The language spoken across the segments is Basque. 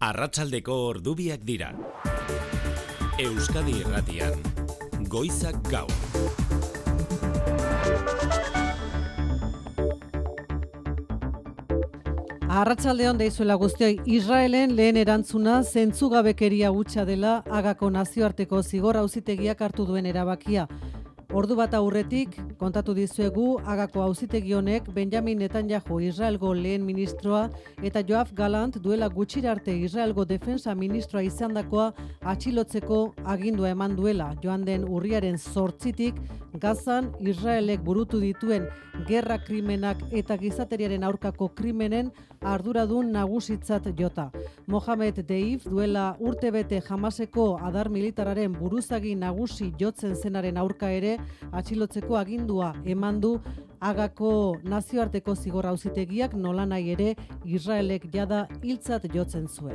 Arratsaldeko ordubiak dira. Euskadi Irratian, Goizak Gaur. Arratsaldeon deizuela guztioi. Israelen lehen erantzuna zentzugabekeria hutsa dela Hagako nazioarteko zigor auzitegiak hartu duen erabakia. Ordu bat aurretik kontatu dizuegu Hagako auzitegi honek Benjamin Netanyahu Israelgo lehen ministroa eta Yoav Gallant duela gutxira arte Israelgo defensa ministroa izandakoa atxilotzeko agindua eman duela. Joan den urriaren 8tik Gazan Israelek burutu dituen gerra krimenak eta gizateriaren aurkako krimenen arduradun nagusitzat jota. Mohamed Deif duela urtebete Hamaseko adar militararen buruzagi nagusi jotzen zenaren aurka ere atxilotzeko agindua eman du Hagako nazioarteko zigor auzitegiak, nolanahi ere Israelek jada hiltzat jotzen zuen.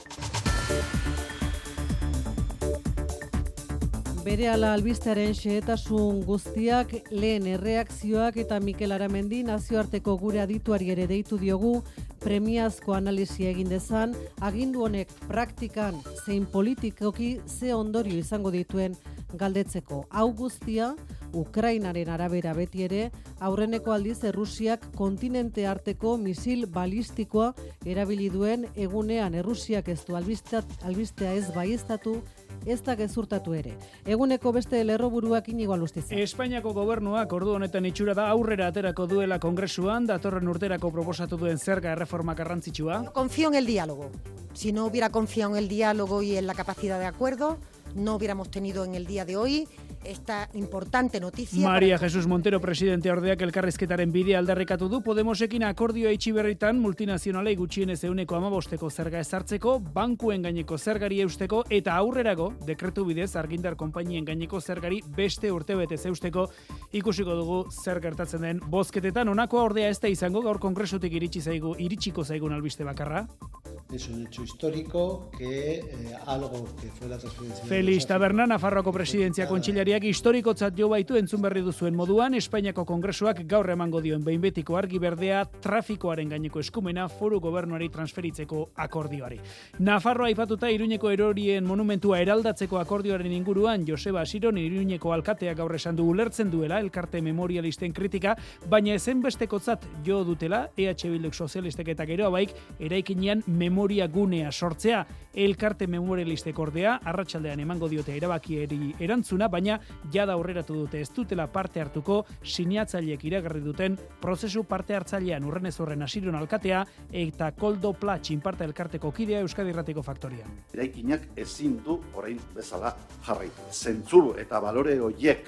Berehala albistearen xehetasun guztiak, lehen erreakzioak eta Mikel Aramendi nazioarteko gure adituari ere deitu diogu premiazko analisia egin dezan, agindu honek praktikan zein politikoki ze ondorio izango dituen galdetzeko. Hau guztia, Ukrainaren arabera beti ere, aurreneko aldiz Errusiak kontinente arteko misil balistikoa erabili duen egunean. Errusiak ez du albistea ez baieztatu, ez da gezurtatu ere. Eguneko beste lerroburuak Inigo Alustiza. Espainiako gobernuak ordu honetan itxura da aurrera aterako duela Kongresuan, datorren urterako proposatu duen zerga erreforma garrantzitsua. Confío en el diálogo. Si no hubiera confiado en el diálogo y en la capacidad de acuerdo, no hubiéramos tenido en el día de hoy esta importante noticia. María Jesús Montero, presidente ordeak elkarrizketaren bidea aldarrikatu du Podemosekin akordioa itxi berritan multinazionalei gutxienez 15% zerga ezartzeko, bankuen gaineko zergari eusteko eta aurrerago dekretu bidez argindar konpainien gaineko zergari beste urtebete zeusteko. Ikusiko dugu zer gertatzen den bozketetan. Honakoa ordea ez da izango, gaur kongresutik iritsiko zaigun albiste bakarra. Es un hecho histórico que algo que fue la transferencia. Felix Taberna, Nafarroako presidentzia kontseilariak historikotzat jo baitu entzun berri duzuen moduan, Espainiako Kongresuak gaur emango dioen behin betiko argi berdea trafikoaren gaineko eskumena foru gobernuari transferitzeko akordioari. Nafarroa aipatuta Iruñeko erorien monumentua eraldatzeko akordioaren inguruan Joseba Asiron Iruñeko alkateak gaur esan du ulertzen duela elkarte memorialisten kritika, baina ezenbestekotzat jo dutela EH Bilduk sozialistek eta gero baik eraikinean memoria gunea sortzea. Elkarte memorialistek ordea arratsaldean emango diote erabakieri erantzuna, baina jada aurreratu dute ez dutela parte hartuko sinatzaileek iragarri duten prozesu parte hartzailean. Urrenez horren Asiron alkatea eta Koldo Pla txinparta elkarteko kidea Euskadi Irratiko faktoria. Eraikinak ezin du orain bezala jarraitu. Zentzuru eta balore horiek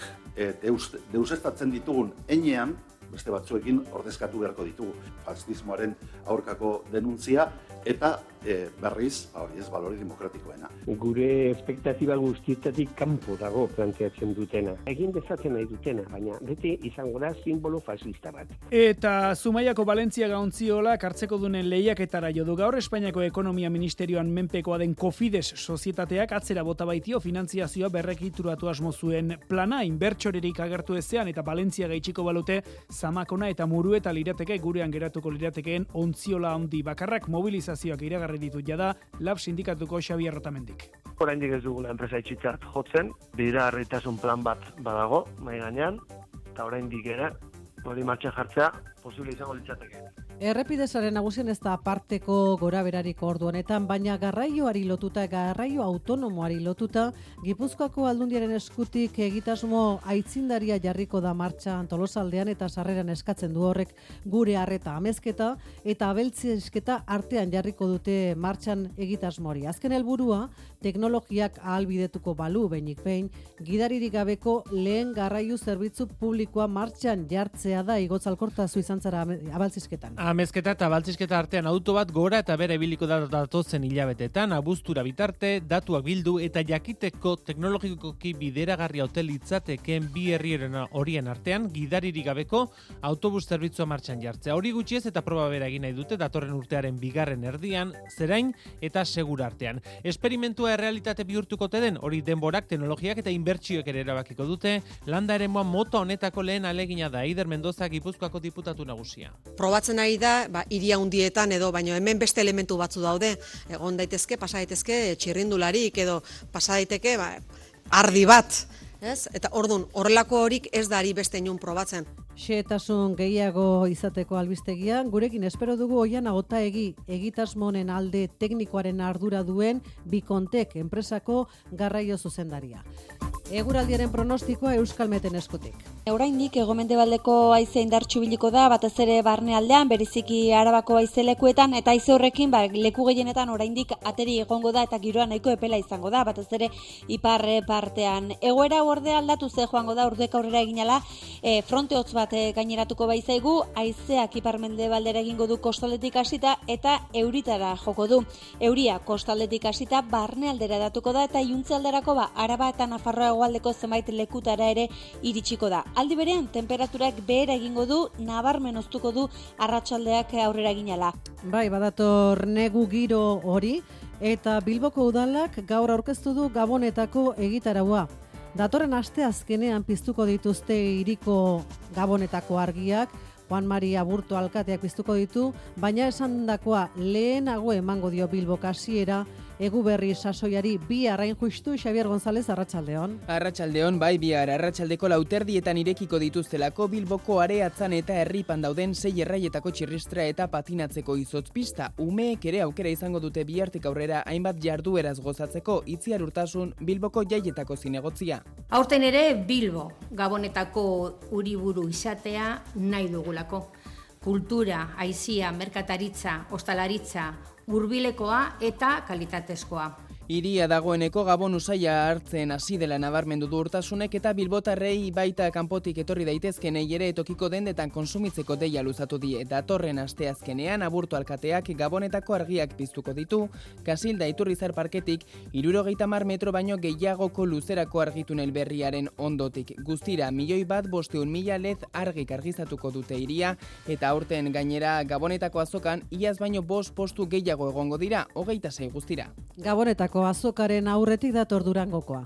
deusestatzen ditugun heinean, beste batzuekin ordezkatu beharko ditugu. Faxismoaren aurkako denuntzia eta berriz, hori ez, balore demokratikoena. Gure espektatiba guztietatik kanpo dago planteatzen dutena. Egin dezatzen nahi dutena, baina beti izango da simbolo fascista bat. Eta Zumaiako Valentziaga ontziolak hartzeko dunen lehiaketara jo du gaur. Espainiako Ekonomia Ministerioan menpekoa den Cofides sozietateak atzera bota baitio finantziazioa berrekituratu asmo zuen plana, inbertsorerik agertu ezean eta Valentziaga itxiko balute Zamakona eta Murueta lirateke gurean geratuko liratekeen ontziola handi bakarrak mobilizazioak iragarri ditu jada Lab sindikatuko Xabier Rotamendik. Oraindik ez dugula enpresa itxitzat jotzen, bideragarritasun plan bat badago mahai gainean, eta oraindik ere hori martxan jartzea posible izango litzateke. Errepidesaren nagusien ez da aparteko goraberarik ordu honetan, baina garraioari lotuta, garraio autonomoari lotuta, Gipuzkoako Aldundiaren eskutik egitasmo aitzindaria jarriko da martxan Tolosaldean eta sarreran eskatzen du horrek gure arreta amezketa eta abeltzizketa artean jarriko dute martxan egitasmori. Azken helburua, teknologiak ahalbidetuko balu behinik behin, gidaririk gabeko lehen garraio zerbitzu publikoa martxan jartzea da igotzalkortazu izan zara abaltzizketan. Amezketa eta abaltzizketa artean auto bat gora eta bere ibiliko datozen hilabetetan, abuztura bitarte, datuak bildu eta jakiteko teknologikoki bideragarria ote litzatekeen bi herrieren horien artean gidaririk gabeko autobus zerbitzua martxan jartzea. Hori gutxiez eta proba bera egin nahi dute datorren urtearen bigarren erdian, zerain eta segura artean. Esperimentua errealitate bihurtuko den, hori denborak, teknologiak eta inbertsioek ere erabakiko dute. Landa eremuan mota honetako lehen alegina da Eider Mendoza Gipuzkoako diputatu nagusia. Probatzen ari da hiri handietan edo, baino hemen beste elementu batzu daude. Egon daitezke, pasa daitezke txirrindularik edo pasa daiteke ardi bat. Ez? Eta orduan, horrelako horik ez da ari beste inun probatzen. Xehetasun gehiago izateko albistegia, gurekin espero dugu Oiana Otaegi, egitasmonen alde teknikoaren ardura duen Bikontek enpresako garraio zuzendaria. Eguraldiaren pronostikoa Euskalmeten eskutik. Oraindik hego-mendebaldeko haize indartsu ibiliko da, batez ere barnealdean, bereziki Arabako haize lekuetan, eta haize horrekin leku gehienetan oraindik ateri egongo da eta giroa nahiko epela izango da, batez ere ipar partean. Egoera ordea aldatu ze joango da urduek aurrera eginala, fronte hotz bat gaineratuko baizaigu, haizeak ipar-mendebaldera egingo du kostaldetik hasita eta euritara joko du. Euria kostaldetik hasita barnealdera datuko da eta iuntzealderako Araba eta Nafarroa hegoaldeko zenbait lekutara ere iritsiko da. Aldi berean, temperaturak behera egingo du, nabarmen oztuko du arratsaldeak aurrera eginala. Bai, badator negu giro hori, eta Bilboko udalak gaur aurkeztu du Gabonetako egitaraua. Datorren asteazkenean piztuko dituzte hiriko Gabonetako argiak, Juan Mari Aburto alkateak piztuko ditu, baina esandakoa lehenago emango dio Bilbok hasiera Eguberri sasoiari bihar hain justu. Xabier González, arratsaldeon. Arratsaldeon, bai, bihar arratsaldeko 4:00 irekiko dituztelako Bilboko Areatzan eta Herripan dauden 6 erraietako txirristra eta patinatzeko izotz pista. Umeek ere aukera izango dute bihartik aurrera hainbat jardueraz gozatzeko. Itziar Urtasun, Bilboko jaietako zinegotzia. Aurten ere Bilbo Gabonetako uriburu izatea nahi dugulako. Kultura, aizia, merkataritza, ostalaritza, hurbilekoa eta kalitatezkoa. Hiria dagoeneko Gabon usaia hartzen hasi dela nabarmendu du Urtasunek eta bilbotarrei baita kanpotik etorri daitezkenei ere tokiko dendetan konsumitzeko deia luzatu die. Datorren asteazkenean Aburto alkateak Gabonetako argiak piztuko ditu, Kasilda Iturrizar parketik 70 metro baino gehiagoko luzerako argitunel berriaren ondotik. Guztira 1.500.000 led argik argizatuko dute hiria eta aurten gainera Gabonetako azokan iaz baino 5 postu gehiago egongo dira, 26 guztira. Gabonetako azokaren aurretik dator Durangokoa.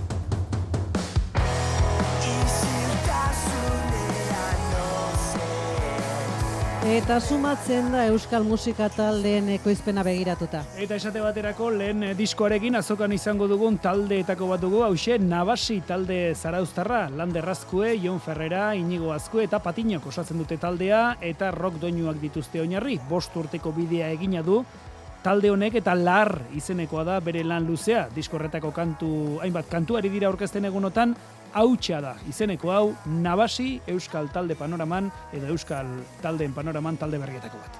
Eta sumatzen da euskal musika taldeen ekoizpena begiratuta. Eta esate baterako lehen diskoarekin azokan izango dugun taldeetako bat dugu, hauxe Nabasi talde zarauztarra, Lander Azkue, Jon Ferrera, Inigo Azkue eta Patiñok osatzen dute taldea eta rock doinuak dituzte oinarri. 5 urteko bidea egina du. Talde honek eta Lar izenekoa da bere lan luzea. Diskorretako hainbat kantuari dira aurkezten egunotan, hautsa da izeneko hau Nabasi euskal talde panoraman edo euskal taldeen panoraman talde berrietako bat.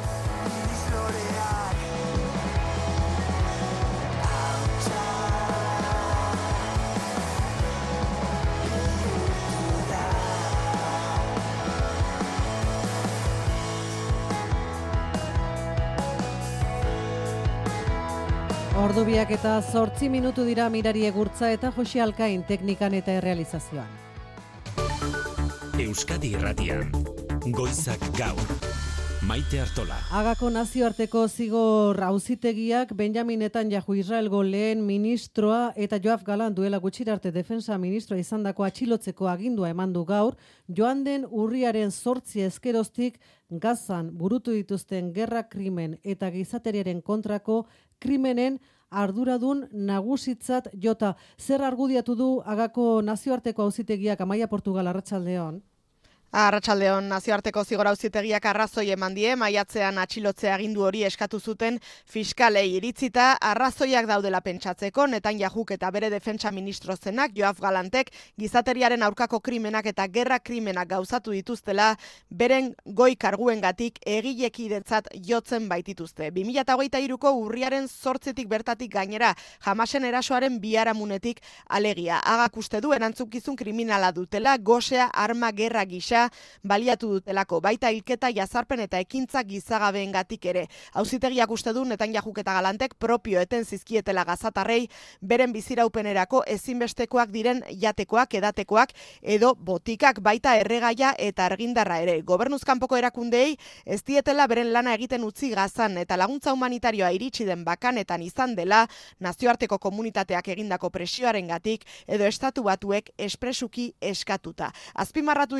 Ordubiak eta 8 minutu dira Mirari Egurtza eta Josi Alkain teknikan eta errealizazioan. Euskadi Irratian, Goizak Gaur, Maite Artola. Agako nazioarteko zigor auzitegiak Benjamin Netanyahu Israelgo lehen ministroa eta Yoav Galan duela gutxirarte defensa ministroa izandako atxilotzeko agindua eman du gaur, joan den urriaren 8 ezkeroztik Gazan burutu dituzten gerra krimen eta gizateriaren kontrako krimenen arduradun nagusitzat jota. Zer argudiatu du Agako nazioarteko auzitegiak, Amaia Portugal, arratsaldeon? Arratsaldeon, nazioarteko zigor auzitegiak arrazoi eman die, maiatzean atxilotzea agindu hori eskatu zuten fiskalei iritzita, arrazoiak daudela pentsatzeko, Netanyahuk eta bere defentsa ministro zenak, Yoav Galantek, gizateriaren aurkako krimenak eta gerra krimenak gauzatu dituztela, beren goi karguengatik egilekidetzat jotzen baitituzte. 2023ko urriaren 8 bertatik gainera, Hamasen erasoaren biharamunetik alegia. Agak uste du erantzukizun kriminala dutela, gosea arma gerra gisa baliatu dutelako, baita hilketa, jazarpen eta ekintza gizagabeengatik ere. Auzitegiak uste du Netanyahuk eta Galantek propio eten zizkietela gazatarrei beren biziraupenerako ezinbestekoak diren jatekoak, edatekoak edo botikak, baita erregaia eta argindarra ere. Gobernuzkanpoko erakundeei ez dietela beren lana egiten utzi Gazan eta laguntza humanitarioa iritsi den bakanetan izan dela nazioarteko komunitateak egindako presioarengatik edo estatu batuek espresuki eskatuta. Azpimarratu dituzte ere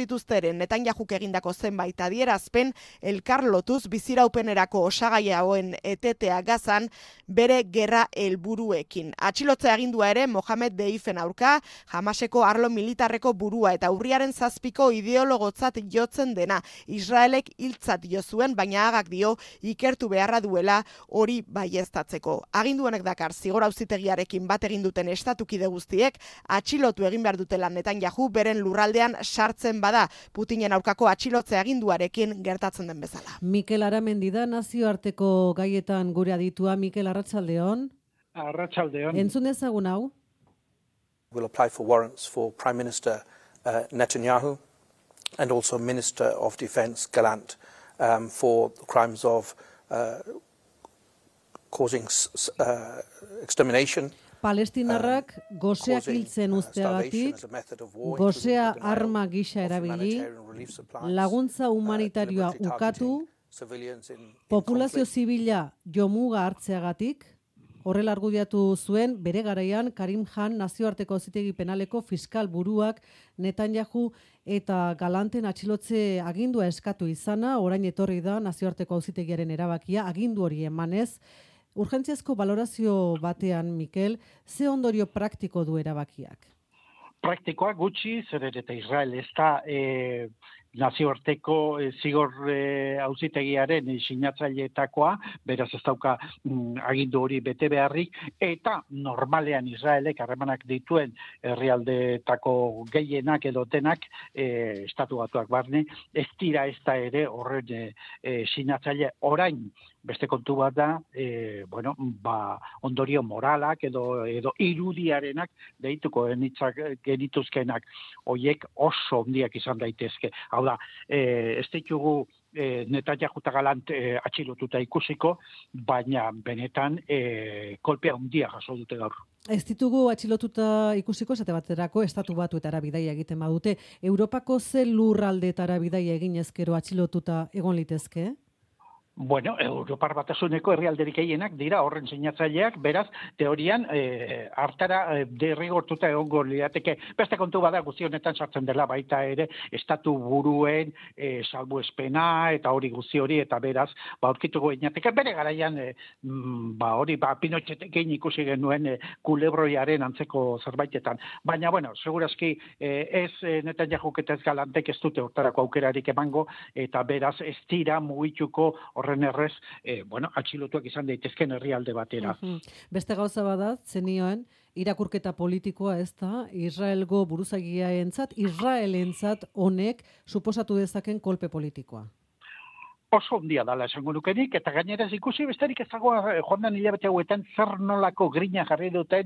Netanyahuk egindako zenbait adierazpen elkar lotuz biziraupenerako osagai hauen etetea Gazan bere gerra helburuekin. Atxilotze agindua ere Mohamed Deifen aurka, Hamaseko arlo militarreko burua eta urriaren 7ko ideologotzat jotzen dena. Israelek hiltzat jo zuen, baina Agak dio ikertu beharra duela hori baieztatzeko. Agindu honek dakar zigor auzitegiarekin bat egin duten estatukide guztiek atxilotu egin behar dutela Netanyahu beren lurraldean sartzen bada, Putinen aurkako atxilotze aginduarekin gertatzen den bezala. Mikel Aramendi da nazioarteko gaietan gure aditua. Mikel, arratsaldeon. Arratsaldeon. Entzun dezagun hau. Will apply for warrants for Prime Minister Netanyahu and also Minister of Defense Gallant for the crimes of causing extermination. Palestinarrak goseak hiltzen usteagatik, gosea arma gisa erabili, laguntza humanitarioa ukatu, populazio zibila jomuga hartzeagatik, horrela argudiatu zuen bere garaian Karim Khan nazioarteko auzitegi penaleko fiskal buruak Netanyahu eta Galanten atxilotze agindua eskatu izana, orain etorri da nazioarteko auzitegiaren erabakia, agindu hori emanez. Urgentziazko balorazio batean, Mikel, ze ondorio praktiko du erabakiak? Praktikoa gutxi, zer eta Israel ez da nazioarteko zigor auzitegiaren sinatzaileetakoa, beraz ez dauka agindu hori bete beharrik, eta normalean Israelek harremanak dituen herrialdeetako gehienak edo denak estatu batuak barne, ez dira ez da ere horren sinatzaile orain. Beste kontu bat da, ondorio moralak edo irudiarenak deituko genituzkenak, hoiek oso handiak izan daitezke. Hau da, ez ditugu Netanyahu eta Galant atxilotuta ikusiko, baina benetan kolpea handia jaso dute gaur. Ez ditugu atxilotuta ikusiko, esate baterako estatu batuetara bidaia egiten badute. Europako ze lurraldeetara bidaia egin ezkero atxilotuta egon litezke? Bueno, Europar Batasuneko herrialderik gehienak dira horren sinatzaileak, beraz, teorian hartara derrigortuta egongo lirateke. Beste kontu bada guzti honetan sartzen dela baita ere estatu buruen salbuespena eta hori guzti hori eta beraz, aurkituko ginateke bere garaian hori Pinochtetekin ikusi genuen kulebroiaren antzeko zerbaitetan. Baina, segurazki ez Netanyahu eta ez Galantek ez dute hortarako aukerarik emango eta beraz ez dira mugituko horren errez, atxilotuak izan daitezken herrialde batera. Beste gauza bada, zenioen, irakurketa politikoa ez da, Israelgo buruzagiaentzat, Israelentzat honek suposatu dezaken kolpe politikoa. Oso handia dala esango nukenik, eta gainera ikusi besterik ez dago joan den hilabete hauetan zer nolako grina jarri duten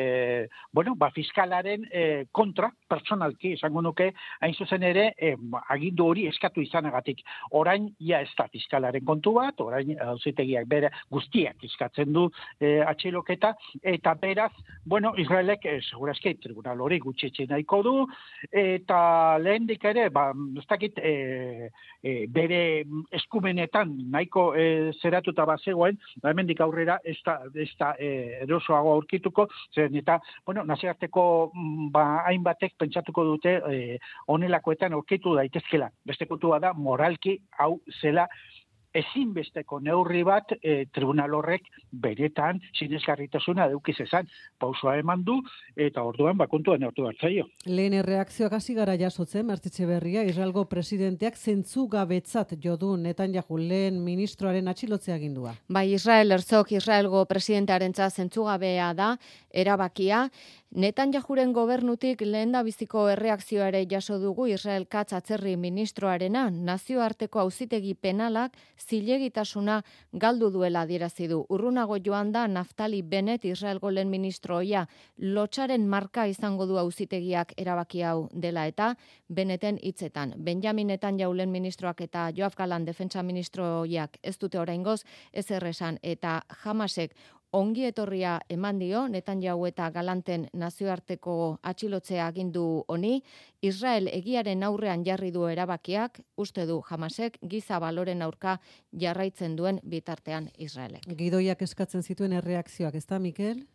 fiskalaren kontra, personalki esango nuke, hain zuzen ere agindu hori eskatu izanagatik. Orain, ez da fiskalaren kontu bat, orain auzitegiak bere guztiak eskatzen du atxiloketa, eta beraz, Israelek segurazki tribunal hori gutxetxe nahiko du, eta lehendik ere, ez dakit bere eskumenetan nahiko zeratuta bazegoen, hemendik aurrera ez da erosoago aurkituko, zen eta, nazioarteko hainbatek pentsatuko dute honelakoetan aurkitu daitezkela. Beste kontua da, moralki hau zela ezinbesteko neurri bat tribunal horrek beretan sinesgarritasuna eduki zezan. Pausoa eman du eta orduan kontuan hartu hartzaio. Lehen erreakzioak hasi gara jasotzen, Martxetxeberria, Israelgo presidenteak zentzugabetzat jo du Netanyahu lehen ministroaren atxilotze agindua. Bai, Israel Herzog, Israelgo presidentearentzat zentzugabea da erabakia. Netanyahuren gobernutik lehendabiziko erreakzioa ere jaso dugu Israel Katz atzerri ministroarena, nazioarteko auzitegi penalak zilegitasuna galdu duela adierazi du. Urrunago joan da Naftali Bennett, Israelgo lehen ministroia, lotsaren marka izango du auzitegiak erabaki hau dela eta Bennetten hitzetan. Benjamin Netanyahu lehen ministroak eta Yoav Gallant defentsa ministroiak ez dute oraingoz ezer esan eta Hamasek ongi etorria eman dio Netanyahu eta Galanten nazioarteko atxilotzea agindu honi, Israel egiaren aurrean jarri du erabakiak, uste du Hamasek giza baloren aurka jarraitzen duen bitartean Israelek. Gidoiak eskatzen zituen erreakzioak, ez da, Mikel?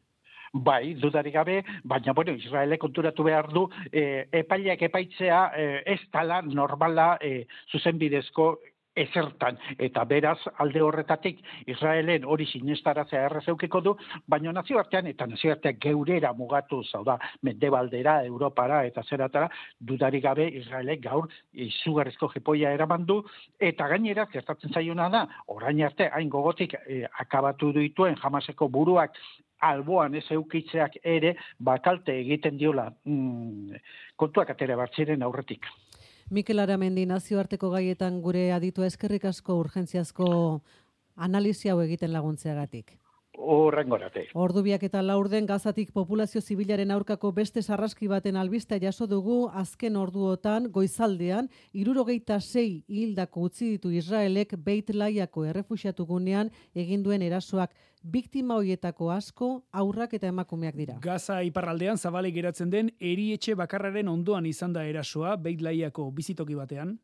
Bai, dudarik gabe, baina Israelek konturatu behar du epaileak epaitzea ez dela normala zuzenbidezko ezertan, eta beraz alde horretatik Israelen hori sinestaratzea errezeukiko du, baina nazioartean eta nazioarteak geurera mugatu zauda, mendebaldera, Europara eta zeratara, dudarik gabe Israelek gaur izugarrizko jipoia eraman du, eta gainera gertatzen zaiona da, orain arte hain gogotik akabatu dituen Hamaseko buruak alboan ez eukitzeak ere bakalte egiten diola kontuak atera bartziren aurretik. Mikel Aramendi, nazioarteko gaietan gure aditua, eskerrik asko urgentziazko analisi hau egiten laguntzeagatik. Horrengorate. Ordu 2:04 Gazatik populazio zibilaren aurkako beste sarraski baten albistea jaso dugu azken orduotan goizaldean 76 hildako utzi ditu Israelek Beit Laiako errefuxiatugunean egin duen erasoak. Biktima hoietako asko haurrak eta emakumeak dira. Gaza iparraldean zabalik geratzen den erietxe bakarraren ondoan izan da erasoa Beit Laiako bizitoki batean.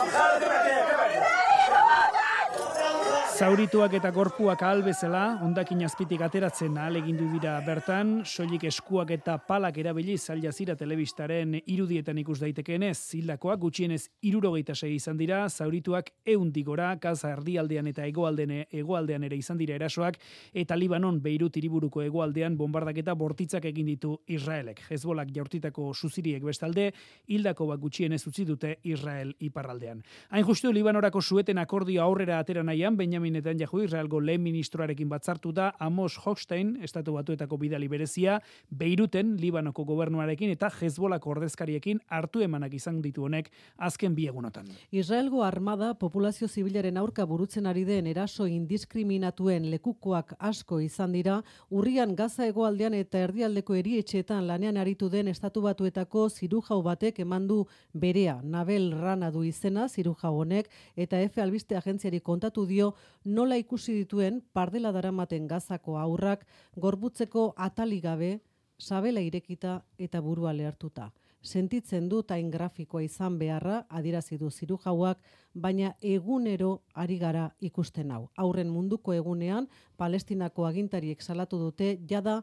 Zaurituak eta gorpuak ahal bezala, hondakin azpitik ateratzen ahalegindu dira bertan, soilik eskuak eta palak erabiliz Al Jazeera telebistaren irudietan ikus daitekeenez, hildakoak gutxienez 76 izan dira, zaurituak 100 gora, Gaza erdialdean eta hegoaldean ere izan dira erasoak, eta Libanon Beirut hiriburuko hegoaldean bombardaketa bortitzak egin ditu Israelek. Hezbolak jaurtitako suziriek bestalde, hildako bat gutxienez utzi dute Israel iparraldean. Hain justu Libanorako sueten akordio aurrera atera nahian, Benjamin Netanyahu Israelgo lehen ministroarekin batzartu da Amos Hochstein, Estatu Batuetako bidali berezia, Beiruten Libanoko gobernuarekin eta Hezbolako ordezkariekin hartu emanak izan ditu honek azken bi egunotan. Israelgo armada populazio zibilaren aurka burutzen ari den eraso indiskriminatuen lekukoak asko izan dira, urrian Gaza hegoaldean eta erdialdeko erietxeetan lanean aritu den Estatu Batuetako zirujau batek emandu berea. Nabel Rana du izena zirujau honek eta F albiste agentziari kontatu dio nola ikusi dituen pardela daramaten Gazako haurrak gorputzeko atalik gabe, sabela irekita eta burua lehertuta. Sentitzen dut hain grafikoa izan beharra, adierazi du zirujauak, baina egunero ari gara ikusten hau. Haurren munduko egunean, Palestinako agintariek salatu dute, jada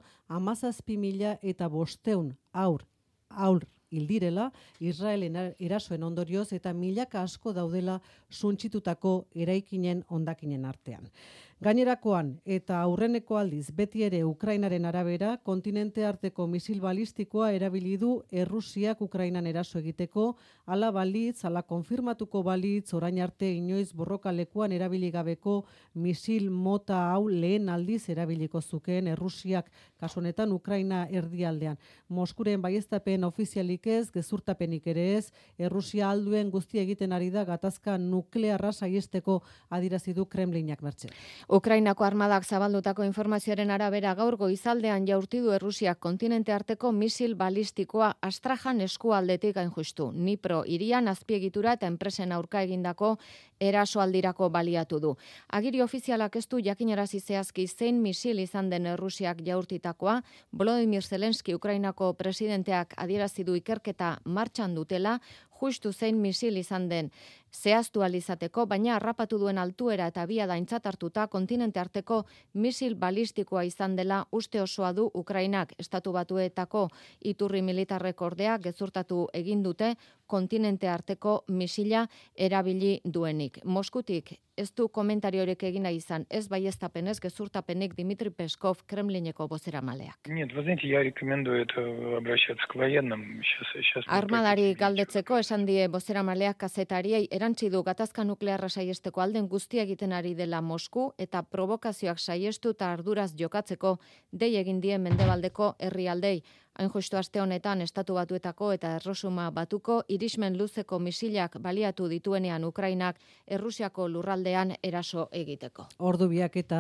17.500 haur hildirela, Israelen erasoen ondorioz eta milaka asko daudela suntsitutako eraikinen hondakinen artean. Gainerakoan eta aurreneko aldiz beti ere Ukrainaren arabera kontinente arteko misil balistikoa erabili du Errusiak Ukrainan eraso egiteko, ala balitz, ala konfirmatuko balitz, orain arte inoiz borrokalekuan erabili gabeko misil mota hau lehen aldiz erabiliko zukeen Errusiak kasu honetan Ukraina erdialdean. Moskuren baieztapen ofizialik ez, gezurtapenik ere ez, Errusia alduen guztia egiten ari da gatazka nuklearra saiesteko adierazi du Kremlinak bertze. Ukrainako armadak zabaldutako informazioaren arabera gaur goizaldean jaurti du Errusiak kontinente arteko misil balistikoa Astrajan eskualdetik hain justu. Dnipro hirian azpiegitura eta enpresen aurka egindako erasoaldirako baliatu du. Agiri ofizialak ez du jakinarazi zehazki zein misil izan den Errusiak jaurtitakoa, Volodymyr Zelensky Ukrainako presidenteak adierazi du ikerketa martxan dutela, justu zein misil izan den zehaztu alizateko, baina harrapatu duen altuera eta abiada aintzat hartuta kontinente arteko misil balistikoa izan dela uste osoa du Ukrainak. Estatu Batuetako iturri militarrek ordea gezurtatu egin dute kontinente arteko misila erabili duenik. Moskutik ez du komentariorik egina izan, ez baieztapenez gezurtapenik Dmitry Peskov Kremlineko bozeramaleak. Нет, вы знаете, я рекомендую это обращаться к военным. Armadari galdetzeko esan die bozeramaleak kazetariei erantzi du gatazka nuklearra saiesteko alden guztia egiten ari dela Mosku eta provokazioak saiestu eta arduraz jokatzeko dei egin die mendebaldeko herrialdei. Hain justu aste honetan Estatu Batuetako eta Erresuma Batuko irismen luzeko misilak baliatu dituenean Ukrainak Errusiako lurraldean eraso egiteko. Ordu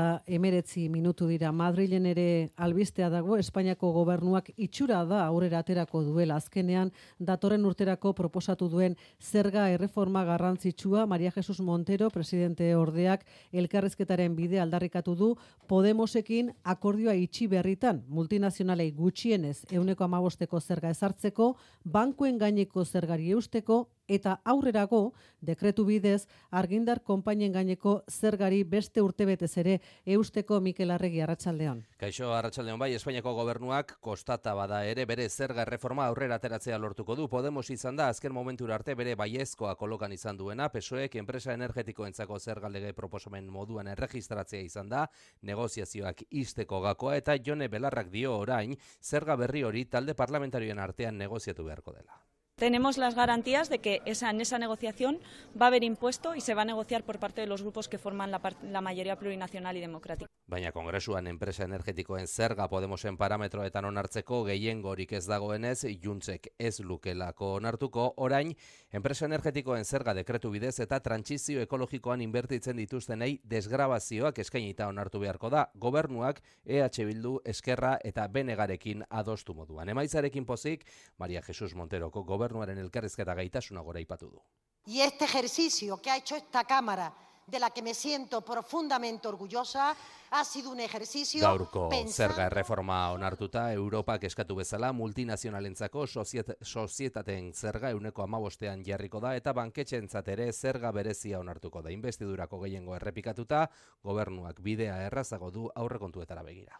2:19 dira. Madrilen ere albistea dago, Espainiako gobernuak itxura da aurrera aterako duela azkenean datorren urterako proposatu duen zerga erreforma garrantzitsua. Maria Jesus Montero, presidente ordeak, elkarrizketaren bide aldarrikatu du Podemosekin akordioa itxi berritan, multinazionalei gutxienez 15% zerga ezartzeko, bankuen gaineko zergari eusteko eta aurrerago dekretu bidez argindar konpainien gaineko zergari beste urtebetez ere eusteko Mikel Arregi, arratsaldeon. Kaixo, arratsaldeon bai, Espainiako gobernuak kostata bada ere bere zerga erreforma aurrera ateratzea lortuko du. Podemos izan da azken momentura arte bere baiezkoa kolokan izan duena, PSOEk enpresa energetikoentzako zerga lege proposamen moduan erregistratzea izan da, negoziazioak ixteko gakoa eta Jone Belarrak dio orain zerga berri hori talde parlamentarioen artean negoziatu beharko dela. Tenemos las garantías de que en esa negociación va a haber impuesto y se va a negociar por parte de los grupos que forman la mayoría plurinacional y democrática. Baina Kongresuan enpresa energetikoen zerga Podemosen parametroetan onartzeko gehiengorik ez dagoenez, Juntzek ez lukelako onartuko, orain enpresa energetikoen zerga dekretu bidez eta trantsizio ekologikoan inbertitzen dituztenei desgrabazioak eskainita onartu beharko da, gobernuak EH Bildu, Eskerra eta Benegarekin adostu moduan. Emaitzarekin pozik, Maria Jesus Monteroko gobernuaren elkarrizketa gaitasuna gora aipatu du. Y este ejercicio que ha hecho esta Cámara, de la que me siento profundamente orgullosa, ha sido un ejercicio Gaurko zerga erreforma onartuta, Europak eskatu bezala multinazionalentzako sozietateen zerga 15% jarriko da eta banketxeentzat ere zerga berezia onartuko da. Investidurako gehiengo errepikatuta, gobernuak bidea errazago du aurrekontuetara begira.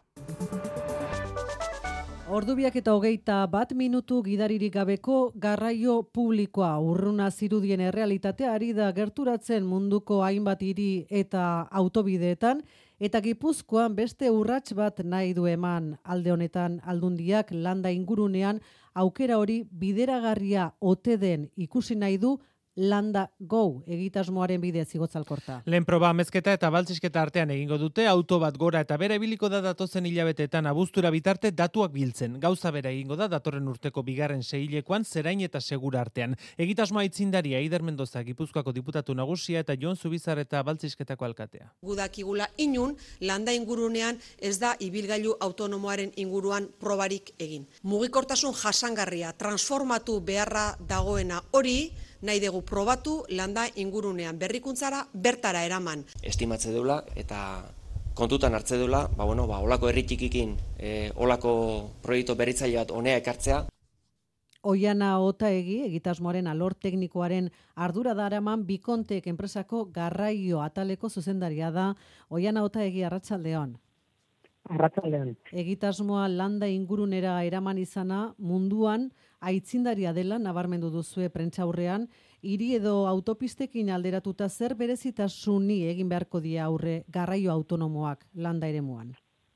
Ordubiak eta 21 gidaririk gabeko garraio publikoa urruna zirudien errealitatea ari da gerturatzen munduko hainbat hiri eta autobideetan, eta Gipuzkoan beste urrats bat nahi du eman. Alde honetan Aldundiak landa ingurunean aukera hori bideragarria ote den ikusi nahi du Landa Go egitasmoaren bidez Igotzalkorta. Lehen proba amezketa eta baltzisketa artean egingo dute, auto bat gora eta bere ibiliko da datozen hilabeteetan abuztura bitarte datuak biltzen. Gauza bera egingo da datorren urteko bigarren seihilekoan Zerain eta Segura artean. Egitasmoa aitzindaria Eider Mendoza Gipuzkoako diputatu nagusia eta Jon Zubizar eta baltzisketako alkatea. Gudakigula inun landa ingurunean ez da ibilgailu autonomoaren inguruan probarik egin. Mugikortasun jasangarria transformatu beharra dagoena hori nahi dugu probatu landa ingurunean berrikuntzara bertara eraman. Estimatze deula eta kontutan hartze deula, olako herritikikin olako proiektu berritzaile bat honea ekartzea. Oiana Otaegi, egitasmoaren alor teknikoaren ardura daraman Bikontek enpresako garraio ataleko zuzendaria da. Oiana Otaegi, arratsaldeon. Arratsaldeon. Egitasmoa landa ingurunera eraman izana munduan aitzindaria dela nabarmendu duzue prentsaurrean, hiri edo autopistekin alderatuta zer berezitasuni egin beharko die aurre garraio autonomoak landa eremuan?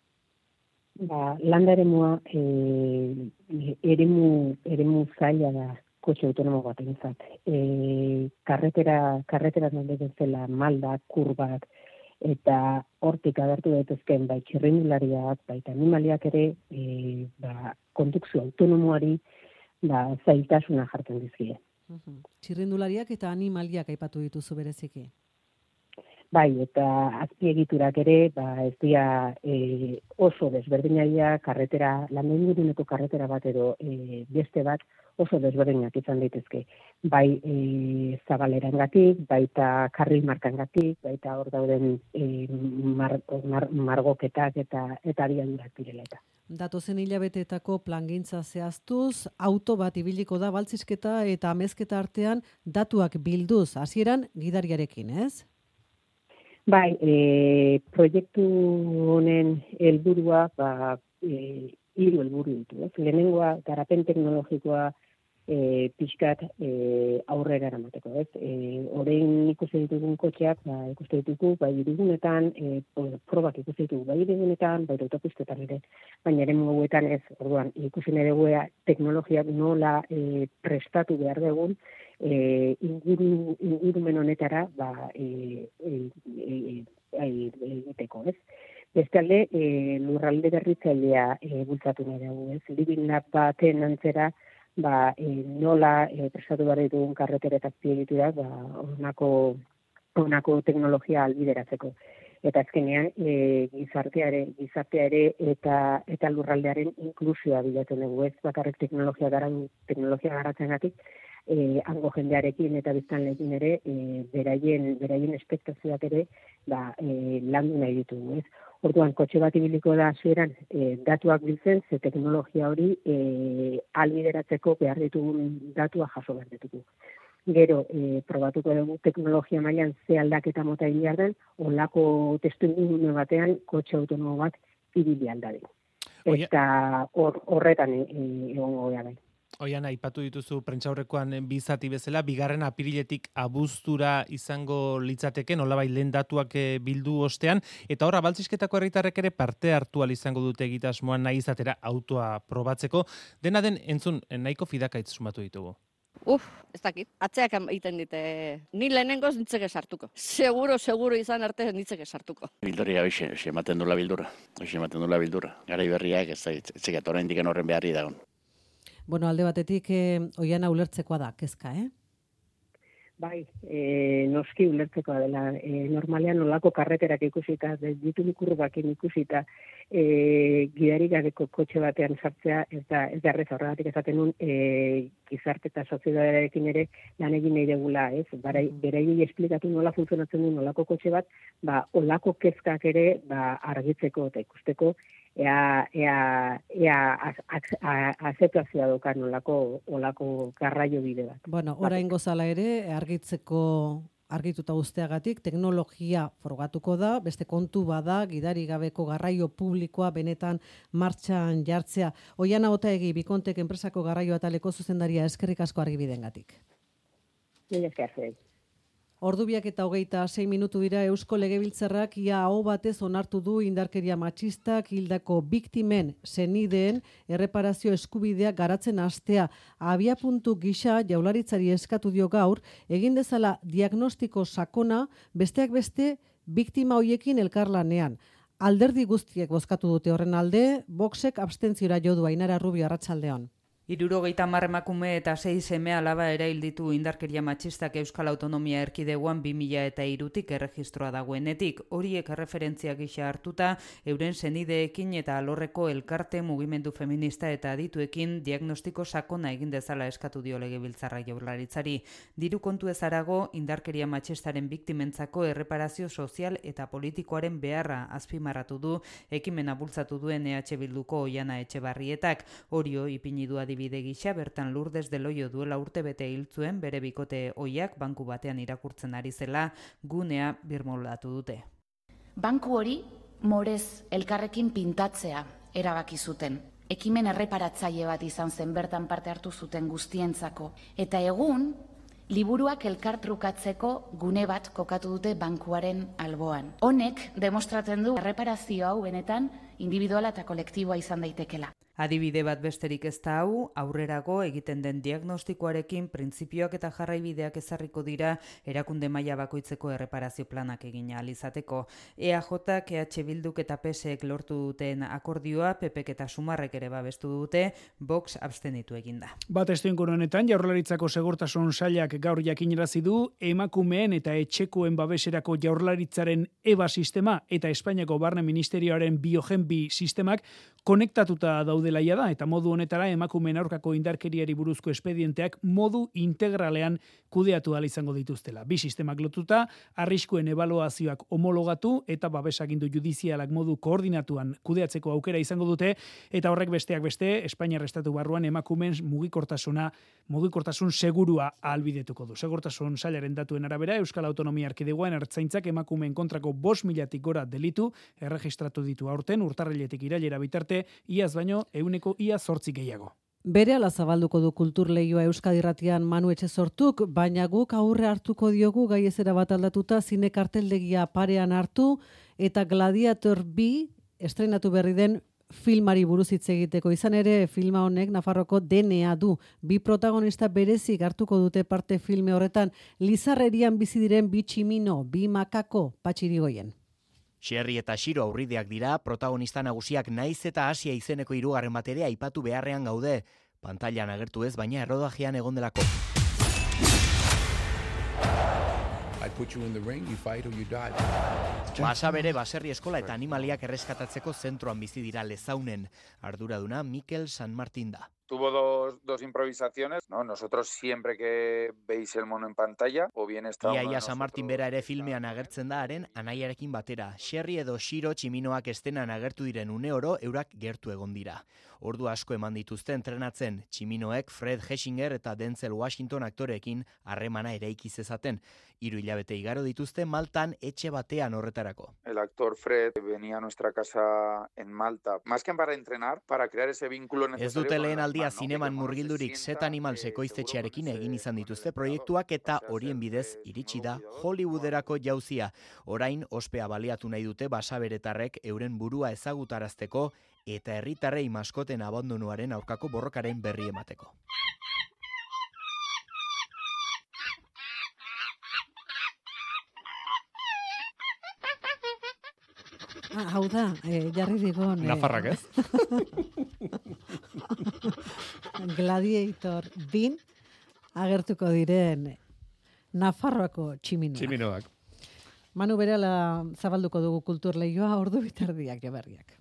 Landa eremua eremu zaila da kotxe autonomo batentzat. Karretera nolde bezala maldak, kurbak, eta hortik agertu daitezkeen bai txirrindulariak, baita animaliak ere kondukzio autonomoari zailtasuna jartzen dizkie. Txirrindulariak eta animaliak aipatu dituzu bereziki. Bai, eta azpiegiturak ere ez dira oso desberdinaia landa inguruneko karretera bat edo beste bat oso desberdinak izan daitezke. Bai zabalerangatik, baita karril markangatik, baita hor dauden margoketak eta abiadurak direla eta. Datozen hilabeteetako plangintza zehaztuz, auto bat ibiliko da baltzisketa eta amezketa artean datuak bilduz, hasieran gidariarekin, ez? Bai, proiektu honen helburua hiru helburu ditu. Lehenengoa, garapen teknologikoa pixkat aurrera eramateko. Orain ikusi ditugun kotxeak, ikusi ditugu, bai irigunetan, probak ikusi ditugu, bai irigunetan, bai autopistetan ere, baina ere muguetan ez, orduan, ikusi nire guea teknologiak nola prestatu behar dugun, ingurumen honetara egiteko, ez? Bestalde, lurralde berritzailea bultzatu nahi dugu, ez? Living Lab baten antzera, nola prestatu behar ditugun karretera eta azpiegiturak honako teknologia albideratzeko. Eta azkenean, gizartea ere eta lurraldearen inklusioa bilatzen dugu, ez bakarrik teknologia garatzengatik, hango jendearekin eta biztanleekin ere beraien espektazioak ere landu nahi ditugu, ez? Orduan, kotxe bat ibiliko da hasieran datuak biltzen, ze teknologia hori albideratzeko behar ditugun datua jaso behar ditugu. gero probatuko dugu teknologia mailan ze aldaketa mota egin behar den, olako testuingune batean kotxe autonomo bat ibili aldadin. Eta horretan egongo gara bai. Oian, aipatu dituzu prentsaurrekoan bi zati bezala, bigarren apiriletik abuztura izango litzateke, nolabait lehen datuak bildu ostean, eta horra baltzisketako herritarrek ere parte hartu izango dute egitasmoan nahi izatera autoa probatzeko. Dena den, entzun, nahiko fidakaitz sumatu ditugu. Ez dakit, atzeak egiten dite, ni lehenengoz nintzeke sartuko. Seguro izan arte nintzeke sartuko. Bildoria, hoxe ematen dula bildurra. Garai berriak ez zekat oraindik horren beharri dagoen. Bueno, alde batetik, Oiana ulertzekoa da, kezka, Bai, noski ulertzekoa dela. Normalean olako karreterak ikusita, ditu ikurbakin ikusita, gidarik gabeko kotxe batean sartzea, ez da errez horregatik esaten nun, gizarte eta sozietatearekin ere lan egin nahi degula, ez? Beraiei esplikatu nola funtzionatzen duen olako kotxe bat, olako kezkak ere argitzeko eta ikusteko, ea azeptazioa dokan olako garraio bide bat. Bueno, orain gozala ere, argituta guzteagatik, teknologia frogatuko da, beste kontu bada, gidari gabeko garraio publikoa benetan martxan jartzea. Oiana Otaegi, Bikontek enpresako garraio ataleko zuzendaria, eskerrik asko argibidengatik. Mila esker. Ordubiak eta 26 minutu dira Eusko Legebiltzarrak ia aho batez onartu du indarkeria matxistak hildako biktimen senideen erreparazio eskubidea garatzen hastea. Abiapuntu gisa Jaurlaritzari eskatu dio gaur egin dezala diagnostiko sakona besteak beste biktima hoiekin elkarlanean. Alderdi guztiek bozkatu dute horren alde, Voxek abstentziora jo du. Ainara Rubio, arratsaldeon. 70 emakume eta 6 seme-alaba ere hilditu indarkeria matxistak Euskal Autonomia Erkidegoan 2003tik erregistroa dagoenetik. Horiek referentzia gisa hartuta, euren senideekin eta alorreko elkarte mugimendu feminista eta adituekin diagnostiko sakona egin dezala eskatu dio Legebiltzarra Jaurlaritzari. Diru kontu ez harago, indarkeria matxistaren biktimentzako erreparazio sozial eta politikoaren beharra azpimarratu du, ekimena bultzatu duen EH Bilduko Oiana Etxebarrietak. Orio ipini du adibide gisa bertan Lourdes de Loio duela urtebete hiltzuen bere bikote ohiak banku batean irakurtzen ari zela gunea birmoldatu dute. Banku hori morez elkarrekin pintatzea erabaki zuten. Ekimen erreparatzaile bat izan zen bertan parte hartu zuten guztientzako. Eta egun, liburuak elkartrukatzeko gune bat kokatu dute bankuaren alboan. Honek demostratzen du erreparazio hau benetan individuala eta kolektiboa izan daitekela. Adibide bat besterik ez da hau, aurrerago egiten den diagnostikoarekin printzipioak eta jarraibideak ezarriko dira erakunde maila bakoitzeko erreparazio planak egin ahal izateko. EAJak, EH Bilduk eta PSek lortu duten akordioa, PPek eta Sumarrek ere babestu dute, Vox abstenitu eginda. Bat testuinguru honetan, Jaurlaritzako Segurtasun Sailak gaur jakinarazi du emakumeen eta etxekoen babeserako Jaurlaritzaren EBA sistema eta Espainiako Barne Ministerioaren Biogenbi sistemak konektatuta daudela da, eta modu honetara emakumeen aurkako indarkeriari buruzko espedienteak modu integralean kudeatu ahal izango dituztela. Bi sistemak lotuta, arriskuen ebaluazioak homologatu eta babesagindu judizialak modu koordinatuan kudeatzeko aukera izango dute, eta horrek besteak beste, Espainiar estatu barruan emakumeen mugikortasun segurua ahalbidetuko du. Segurtasun Sailaren datuen arabera, Euskal Autonomia Erkidegoan ertzaintzak emakumeen kontrako 5.000 gora delitu erregistratu ditu aurten, urtarriletik irailera bitarte, iaz baino, ia 8 gehiago. Berehala zabalduko du kulturleioa Euskadi Irratian Manu Etxesortuk, baina guk aurre hartuko diogu gai ezera bat aldatuta zine karteldegia parean hartu eta Gladiator 2 estrenatu berri den filmari buruz hitz egiteko. Izan ere, filma honek Nafarroko DNA du. Bi protagonista berezik hartuko dute parte filme horretan, Lizarrerian bizi diren bi tximino, bi makako, Patxirigoien. Xerri eta Xiro aurrideak dira, protagonista nagusiak naiz eta Asia izeneko hirugarren bat ere aipatu beharrean gaude. Pantailan agertu ez, baina errodajean egon delako. I put you in the ring, you fight or you die. Basabere baserri eskola eta animaliak erreskatatzeko zentroan bizi dira Lezaunen. Arduraduna Mikel San Martín da. Tuvo dos improvisaciones, ¿no? Nosotros siempre que veis el mono en pantalla, o bien está... Ia San Martín bera ere filmean agertzen da haren anaiarekin batera. Sherry edo Shiro tximinoak estenan agertu diren une oro eurak gertu egon dira. Ordu asko eman dituzte entrenatzen, tximinoek Fred Heshinger eta Denzel Washington aktoreekin harremana eraiki zezaten. 3 hilabete igaro dituzte Maltan etxe batean horretarako. El actor Fred venía a nuestra casa en Malta, más que para entrenar, para crear ese vínculo necesario. Ez dute lehen aldia zineman murgildurik Set Animal ekoiztetxearekin egin izan dituzte proiektuak eta horien bidez iritsi da Hollywooderako jauzia. Orain ospea baliatu nahi dute basaberetarrek euren burua ezagutarazteko eta herritarrei maskoten abandonuaren aurkako borrokaren berri emateko. Hau da, jarri digon... Nafarrak, ez? Gladiator bin agertuko diren Nafarroako tximinoak. Tximinoak. Manu berehala zabalduko dugu kulturleioa ordu bitardiak jaberriak.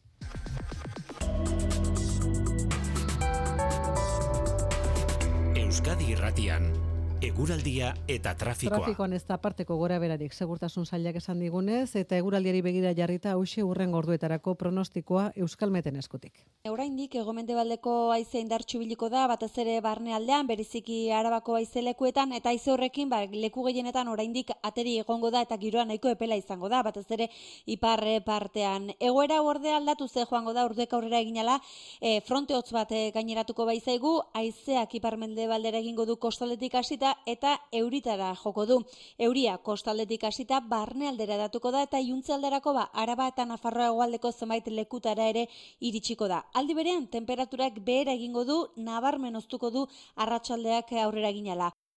Euskadi Irratian, eguraldia eta trafikoa. Trafikoan ez da aparteko gora berarik segurtasun sailak esan digunez, eta eguraldiari begira jarrita hauxe urren orduetarako pronostikoa Euskalmeten eskutik. Oraindik hegomendebaldeko haize indartsu biliko da, batez ere barnealdean, bereziki Arabako haizelekuetan, eta haize horrekin leku gehienetan oraindik ateri egongo da eta giroa nahiko epela izango da, batez ere ipar partean. Egoera ordea aldatu ze joango da urduek aurrera eginala, fronte hotz bat gaineratuko baizaigu, haizeak ipar-mendebaldera egingo du kostaldetik hasita eta euritara joko du. Euria kostaldetik hasita barnealdera datuko da eta iuntzealderako Araba eta Nafarroa hegoaldeko zenbait lekutara ere iritsiko da. Aldi berean, temperaturak behera egingo du, nabarmen oztuko du arratsaldeak aurrera eginala.